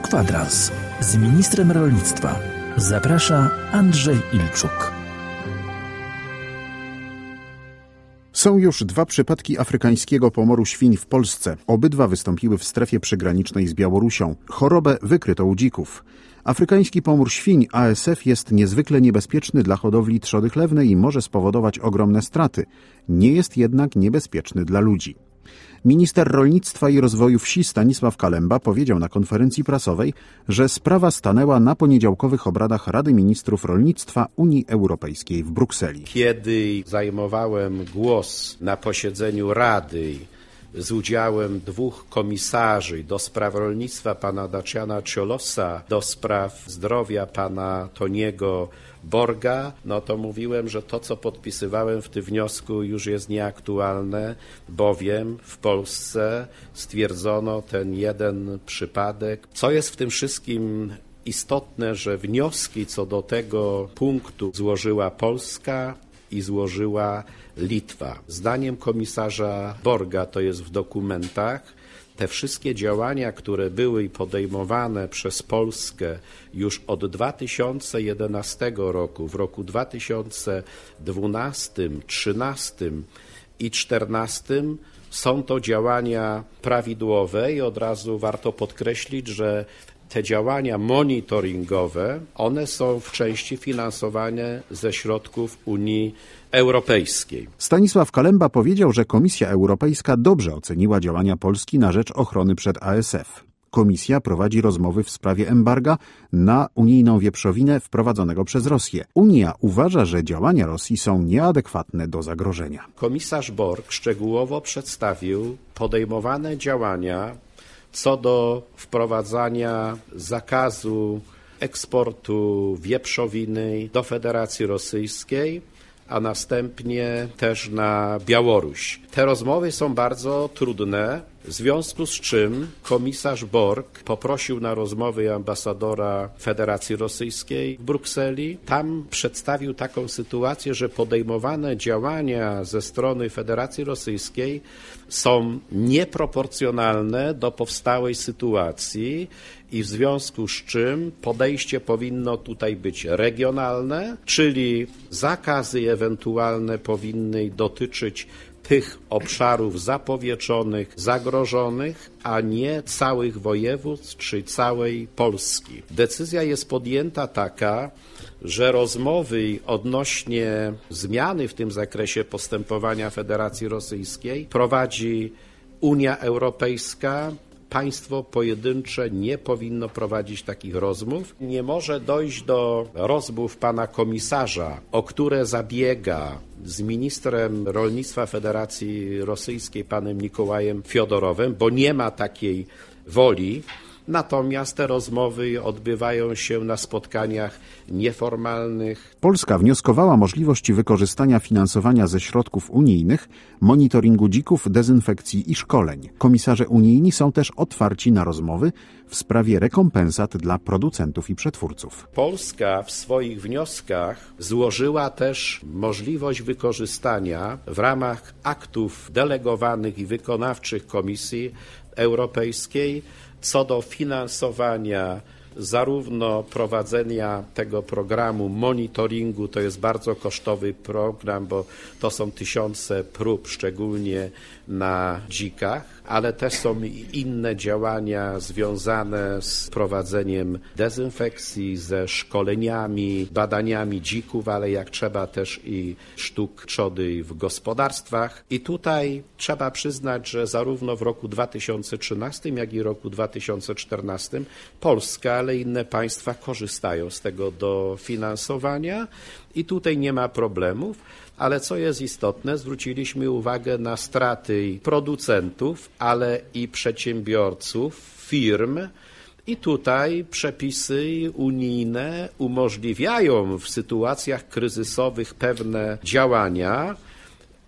Kwadrans z ministrem rolnictwa. Zaprasza Andrzej Ilczuk. Są już 2 przypadki afrykańskiego pomoru świń w Polsce. Obydwa wystąpiły w strefie przygranicznej z Białorusią. Chorobę wykryto u dzików. Afrykański pomór świń ASF jest niezwykle niebezpieczny dla hodowli trzody chlewnej i może spowodować ogromne straty. Nie jest jednak niebezpieczny dla ludzi. Minister rolnictwa i rozwoju wsi Stanisław Kalemba powiedział na konferencji prasowej, że sprawa stanęła na poniedziałkowych obradach Rady Ministrów Rolnictwa Unii Europejskiej w Brukseli. Kiedy zajmowałem głos na posiedzeniu Rady z udziałem 2 komisarzy do spraw rolnictwa, pana Daciana Ciolosa, do spraw zdrowia, pana Toniego Borga, to mówiłem, że to, co podpisywałem w tym wniosku, już jest nieaktualne, bowiem w Polsce stwierdzono ten jeden przypadek. Co jest w tym wszystkim istotne, że wnioski co do tego punktu złożyła Polska i złożyła Litwa. Zdaniem komisarza Borga, to jest w dokumentach, te wszystkie działania, które były podejmowane przez Polskę już od 2011 roku, w roku 2012, 2013 i 2014 są to działania prawidłowe i od razu warto podkreślić, że te działania monitoringowe, one są w części finansowane ze środków Unii Europejskiej. Stanisław Kalemba powiedział, że Komisja Europejska dobrze oceniła działania Polski na rzecz ochrony przed ASF. Komisja prowadzi rozmowy w sprawie embarga na unijną wieprzowinę wprowadzonego przez Rosję. Unia uważa, że działania Rosji są nieadekwatne do zagrożenia. Komisarz Borg szczegółowo przedstawił podejmowane działania co do wprowadzania zakazu eksportu wieprzowiny do Federacji Rosyjskiej, a następnie też na Białoruś. Te rozmowy są bardzo trudne, w związku z czym komisarz Borg poprosił na rozmowy ambasadora Federacji Rosyjskiej w Brukseli. Tam przedstawił taką sytuację, że podejmowane działania ze strony Federacji Rosyjskiej są nieproporcjonalne do powstałej sytuacji i w związku z czym podejście powinno tutaj być regionalne, czyli zakazy ewentualne powinny dotyczyć tych obszarów zapowietrzonych, zagrożonych, a nie całych województw czy całej Polski. Decyzja jest podjęta taka, że rozmowy odnośnie zmiany w tym zakresie postępowania Federacji Rosyjskiej prowadzi Unia Europejska. Państwo pojedyncze nie powinno prowadzić takich rozmów. Nie może dojść do rozmów pana komisarza, o które zabiega z ministrem rolnictwa Federacji Rosyjskiej, panem Nikołajem Fiodorowem, bo nie ma takiej woli. Natomiast te rozmowy odbywają się na spotkaniach nieformalnych. Polska wnioskowała możliwość wykorzystania finansowania ze środków unijnych, monitoringu dzików, dezynfekcji i szkoleń. Komisarze unijni są też otwarci na rozmowy w sprawie rekompensat dla producentów i przetwórców. Polska w swoich wnioskach złożyła też możliwość wykorzystania w ramach aktów delegowanych i wykonawczych Komisji Europejskiej co do finansowania zarówno prowadzenia tego programu monitoringu, to jest bardzo kosztowy program, bo to są tysiące prób, szczególnie na dzikach, ale też są inne działania związane z prowadzeniem dezynfekcji, ze szkoleniami, badaniami dzików, ale jak trzeba też i sztuk trzody w gospodarstwach. I tutaj trzeba przyznać, że zarówno w roku 2013, jak i roku 2014 Polska, ale inne państwa korzystają z tego dofinansowania i tutaj nie ma problemów. Ale co jest istotne, zwróciliśmy uwagę na straty producentów, ale i przedsiębiorców, firm. I tutaj przepisy unijne umożliwiają w sytuacjach kryzysowych pewne działania,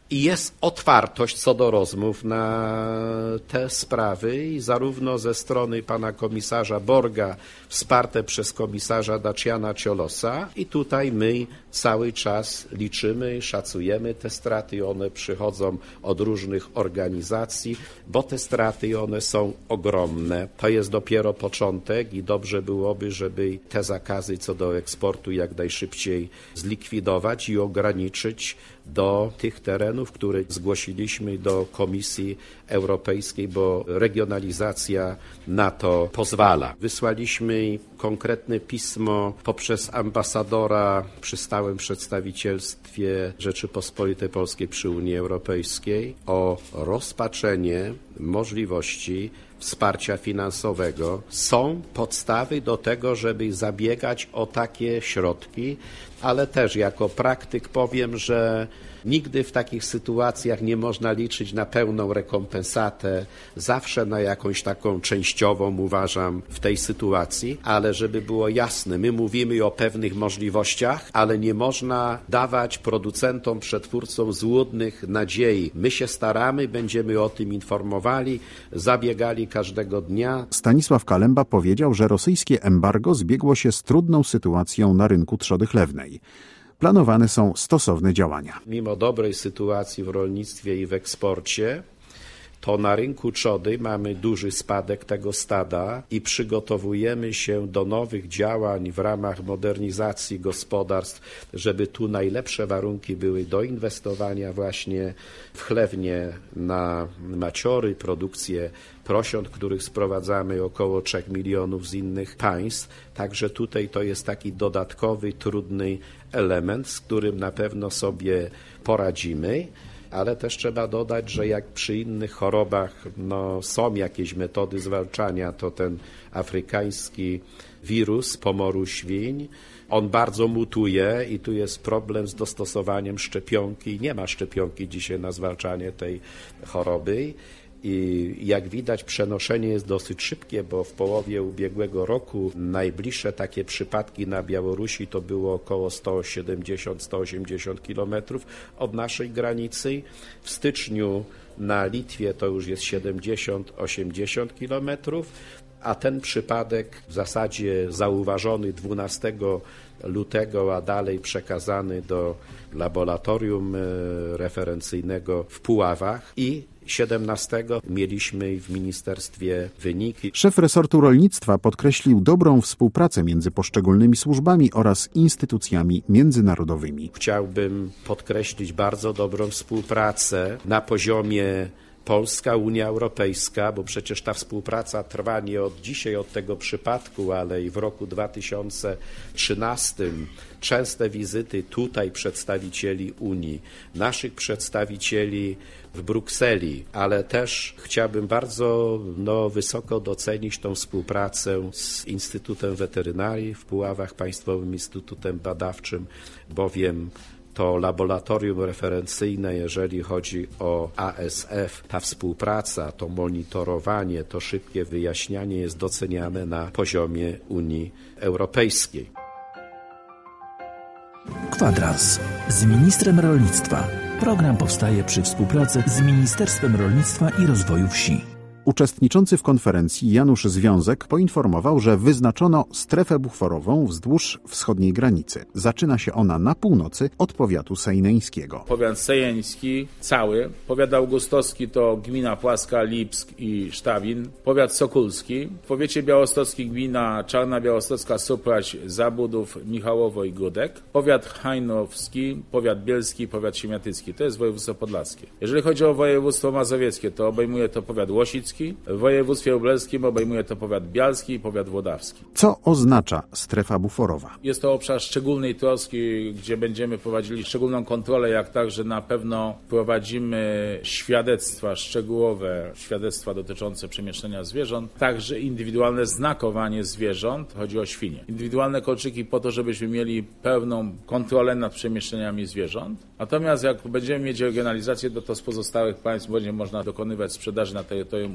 I jest otwartość co do rozmów na te sprawy i zarówno ze strony pana komisarza Borga, wsparte przez komisarza Daciana Ciolosa, i tutaj my cały czas liczymy, szacujemy te straty, one przychodzą od różnych organizacji, bo te straty one są ogromne. To jest dopiero początek i dobrze byłoby, żeby te zakazy co do eksportu jak najszybciej zlikwidować i ograniczyć do tych terenów, które zgłosiliśmy do Komisji Europejskiej, bo regionalizacja na to pozwala. Wysłaliśmy konkretne pismo poprzez ambasadora przy stałym przedstawicielstwie Rzeczypospolitej Polskiej przy Unii Europejskiej o rozpatrzenie możliwości wsparcia finansowego. Są podstawy do tego, żeby zabiegać o takie środki, ale też jako praktyk powiem, że nigdy w takich sytuacjach nie można liczyć na pełną rekompensatę, zawsze na jakąś taką częściową, uważam, w tej sytuacji, ale żeby było jasne, my mówimy o pewnych możliwościach, ale nie można dawać producentom, przetwórcom złudnych nadziei. My się staramy, będziemy o tym informowali, zabiegali każdego dnia. Stanisław Kalemba powiedział, że rosyjskie embargo zbiegło się z trudną sytuacją na rynku trzody chlewnej. Planowane są stosowne działania. Mimo dobrej sytuacji w rolnictwie i w eksporcie, to na rynku trzody mamy duży spadek tego stada i przygotowujemy się do nowych działań w ramach modernizacji gospodarstw, żeby tu najlepsze warunki były do inwestowania właśnie w chlewnie na maciory, produkcję prosiąt, których sprowadzamy około 3 milionów z innych państw. Także tutaj to jest taki dodatkowy, trudny element, z którym na pewno sobie poradzimy. Ale też trzeba dodać, że jak przy innych chorobach są jakieś metody zwalczania, to ten afrykański wirus pomoru świń, on bardzo mutuje i tu jest problem z dostosowaniem szczepionki. Nie ma szczepionki dzisiaj na zwalczanie tej choroby. I jak widać, przenoszenie jest dosyć szybkie, bo w połowie ubiegłego roku najbliższe takie przypadki na Białorusi to było około 170-180 kilometrów od naszej granicy. W styczniu na Litwie to już jest 70-80 kilometrów, a ten przypadek w zasadzie zauważony 12 lutego, a dalej przekazany do laboratorium referencyjnego w Puławach i 17 mieliśmy w ministerstwie wyniki. Szef resortu rolnictwa podkreślił dobrą współpracę między poszczególnymi służbami oraz instytucjami międzynarodowymi. Chciałbym podkreślić bardzo dobrą współpracę na poziomie Polska, Unia Europejska, bo przecież ta współpraca trwa nie od dzisiaj, od tego przypadku, ale i w roku 2013 częste wizyty tutaj przedstawicieli Unii, naszych przedstawicieli w Brukseli, ale też chciałbym bardzo wysoko docenić tą współpracę z Instytutem Weterynarii w Puławach, Państwowym Instytutem Badawczym, bowiem to laboratorium referencyjne, jeżeli chodzi o ASF, ta współpraca, to monitorowanie, to szybkie wyjaśnianie jest doceniane na poziomie Unii Europejskiej. Kwadrans z ministrem rolnictwa. Program powstaje przy współpracy z Ministerstwem Rolnictwa i Rozwoju Wsi. Uczestniczący w konferencji Janusz Związek poinformował, że wyznaczono strefę buforową wzdłuż wschodniej granicy. Zaczyna się ona na północy od powiatu sejneńskiego. Powiat sejneński cały, powiat augustowski to gmina Płaska, Lipsk i Sztawin, powiat sokulski, w powiecie białostockim gmina Czarna Białostocka, Supraś, Zabudów, Michałowo i Gudek, powiat hajnowski, powiat bielski, powiat siemiatycki, to jest województwo podlaskie. Jeżeli chodzi o województwo mazowieckie, to obejmuje to powiat łosicki, w województwie lubelskim obejmuje to powiat bialski i powiat włodawski. Co oznacza strefa buforowa? Jest to obszar szczególnej troski, gdzie będziemy prowadzili szczególną kontrolę, jak także na pewno prowadzimy świadectwa szczegółowe, świadectwa dotyczące przemieszczenia zwierząt, także indywidualne znakowanie zwierząt, chodzi o świnie. Indywidualne kolczyki po to, żebyśmy mieli pełną kontrolę nad przemieszczeniami zwierząt. Natomiast jak będziemy mieć regionalizację, to z pozostałych państw będzie można dokonywać sprzedaży na terytorium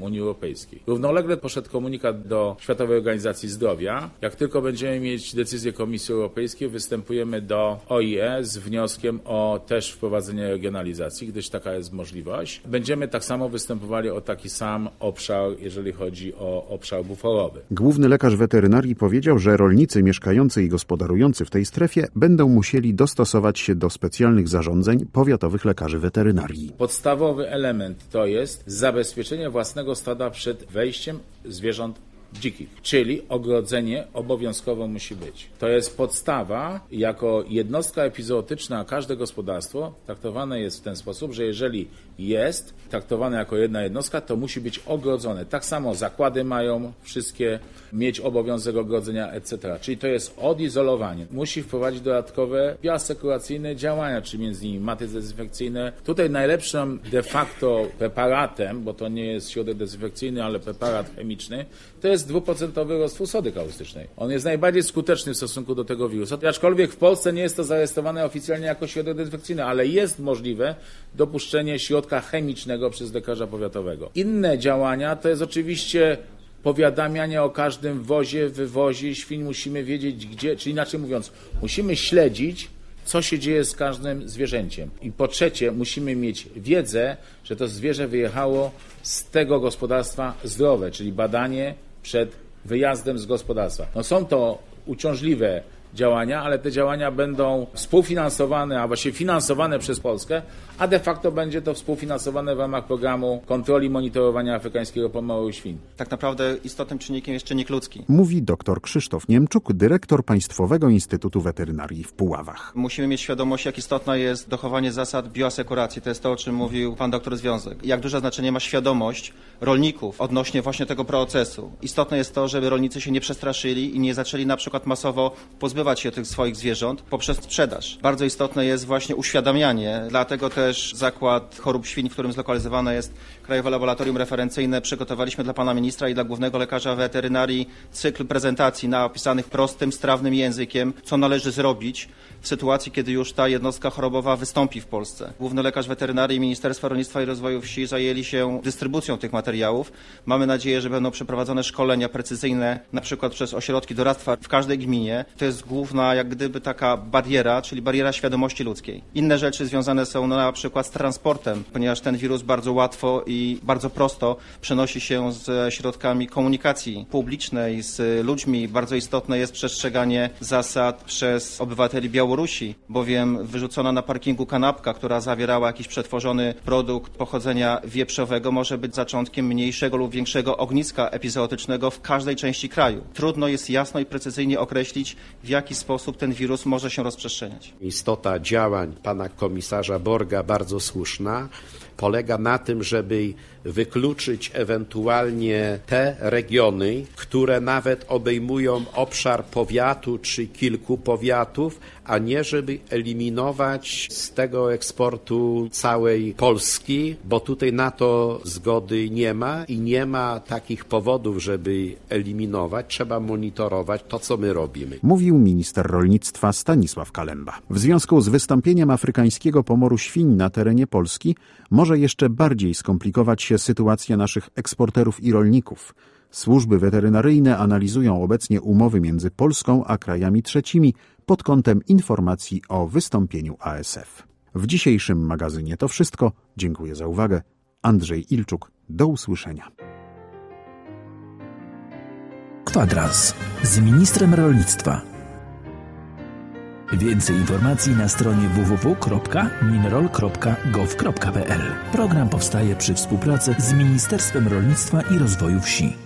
Unii Europejskiej. Równolegle poszedł komunikat do Światowej Organizacji Zdrowia. Jak tylko będziemy mieć decyzję Komisji Europejskiej, występujemy do OIE z wnioskiem o też wprowadzenie regionalizacji, gdyż taka jest możliwość. Będziemy tak samo występowali o taki sam obszar, jeżeli chodzi o obszar buforowy. Główny lekarz weterynarii powiedział, że rolnicy mieszkający i gospodarujący w tej strefie będą musieli dostosować się do specjalnych zarządzeń powiatowych lekarzy weterynarii. Podstawowy element to jest zabezpieczenie własnego stada przed wejściem zwierząt dzikich, czyli ogrodzenie obowiązkowo musi być. To jest podstawa. Jako jednostka epizootyczna każde gospodarstwo traktowane jest w ten sposób, że jeżeli jest traktowane jako jedna jednostka, to musi być ogrodzone. Tak samo zakłady mają wszystkie mieć obowiązek ogrodzenia, etc. Czyli to jest odizolowanie. Musi wprowadzić dodatkowe bioasekuracyjne działania, czy między innymi maty dezynfekcyjne. Tutaj najlepszym de facto preparatem, bo to nie jest środek dezynfekcyjny, ale preparat chemiczny, to jest 2% roztwór sody kaustycznej. On jest najbardziej skuteczny w stosunku do tego wirusa, aczkolwiek w Polsce nie jest to zarejestrowane oficjalnie jako środek dezynfekcyjny, ale jest możliwe dopuszczenie środka chemicznego przez lekarza powiatowego. Inne działania to jest oczywiście powiadamianie o każdym wozie, wywozie świń. Musimy wiedzieć gdzie, czyli inaczej mówiąc, musimy śledzić, co się dzieje z każdym zwierzęciem. I po trzecie, musimy mieć wiedzę, że to zwierzę wyjechało z tego gospodarstwa zdrowe, czyli badanie przed wyjazdem z gospodarstwa. No są to uciążliwe działania, ale te działania będą współfinansowane, a właściwie finansowane przez Polskę, a de facto będzie to współfinansowane w ramach programu kontroli monitorowania afrykańskiego pomoru świń. Tak naprawdę istotnym czynnikiem jest czynnik ludzki. Mówi dr Krzysztof Niemczuk, dyrektor Państwowego Instytutu Weterynarii w Puławach. Musimy mieć świadomość, jak istotne jest dochowanie zasad bioasekuracji. To jest to, o czym mówił pan doktor Związek. Jak duże znaczenie ma świadomość rolników odnośnie właśnie tego procesu. Istotne jest to, żeby rolnicy się nie przestraszyli i nie zaczęli na przykład masowo pozbywać się tych swoich zwierząt poprzez sprzedaż. Bardzo istotne jest właśnie uświadamianie, dlatego też Zakład Chorób Świń, w którym zlokalizowane jest Krajowe Laboratorium Referencyjne, przygotowaliśmy dla pana ministra i dla głównego lekarza weterynarii cykl prezentacji napisanych prostym, strawnym językiem, co należy zrobić w sytuacji, kiedy już ta jednostka chorobowa wystąpi w Polsce. Główny lekarz weterynarii Ministerstwa Rolnictwa i Rozwoju Wsi zajęli się dystrybucją tych materiałów. Mamy nadzieję, że będą przeprowadzone szkolenia precyzyjne, na przykład przez ośrodki doradztwa w każdej gminie. To jest główna, jak gdyby taka bariera, czyli bariera świadomości ludzkiej. Inne rzeczy związane są na przykład z transportem, ponieważ ten wirus bardzo łatwo i bardzo prosto przenosi się ze środkami komunikacji publicznej, z ludźmi. Bardzo istotne jest przestrzeganie zasad przez obywateli Białorusi, bowiem wyrzucona na parkingu kanapka, która zawierała jakiś przetworzony produkt pochodzenia wieprzowego, może być zaczątkiem mniejszego lub większego ogniska epizootycznego w każdej części kraju. Trudno jest jasno i precyzyjnie określić, w jaki sposób ten wirus może się rozprzestrzeniać. Istota działań pana komisarza Borga, bardzo słuszna, polega na tym, żeby wykluczyć ewentualnie te regiony, które nawet obejmują obszar powiatu czy kilku powiatów, a nie żeby eliminować z tego eksportu całej Polski, bo tutaj na to zgody nie ma i nie ma takich powodów, żeby eliminować. Trzeba monitorować to, co my robimy. Mówił minister rolnictwa Stanisław Kalemba. W związku z wystąpieniem afrykańskiego pomoru świń na terenie Polski może jeszcze bardziej skomplikować się sytuacja naszych eksporterów i rolników. Służby weterynaryjne analizują obecnie umowy między Polską a krajami trzecimi pod kątem informacji o wystąpieniu ASF. W dzisiejszym magazynie to wszystko. Dziękuję za uwagę. Andrzej Ilczuk. Do usłyszenia. Kwadrans z ministrem rolnictwa. Więcej informacji na stronie www.minerol.gov.pl. Program powstaje przy współpracy z Ministerstwem Rolnictwa i Rozwoju Wsi.